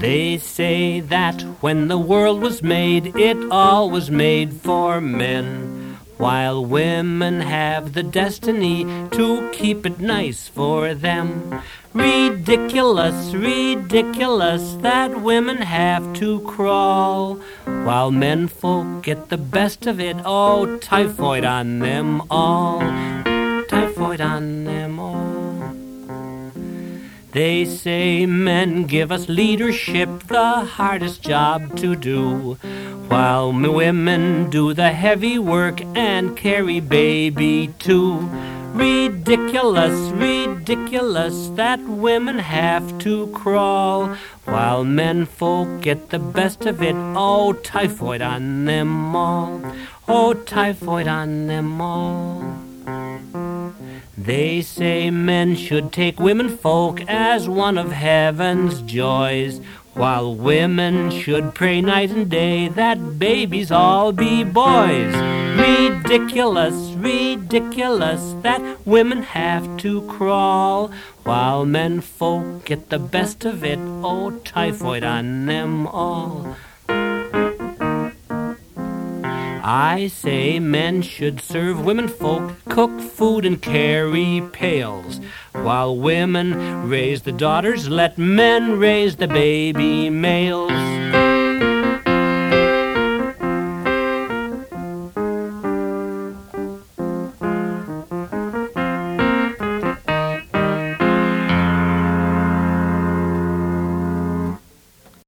They say that when the world was made, it all was made for men, while women have the destiny to keep it nice for them. Ridiculous, ridiculous that women have to crawl, while men folk get the best of it. Oh, typhoid on them all, typhoid on them all. They say men give us leadership, the hardest job to do, while women do the heavy work and carry baby too. Ridiculous, ridiculous that women have to crawl, while men folk get the best of it. Oh, typhoid on them all, oh, typhoid on them all. They say men should take women folk as one of heaven's joys, while women should pray night and day that babies all be boys. Ridiculous, ridiculous that women have to crawl, while men folk get the best of it. Oh, typhoid on them all. I say men should serve women folk, cook food and carry pails, while women raise the daughters, let men raise the baby males.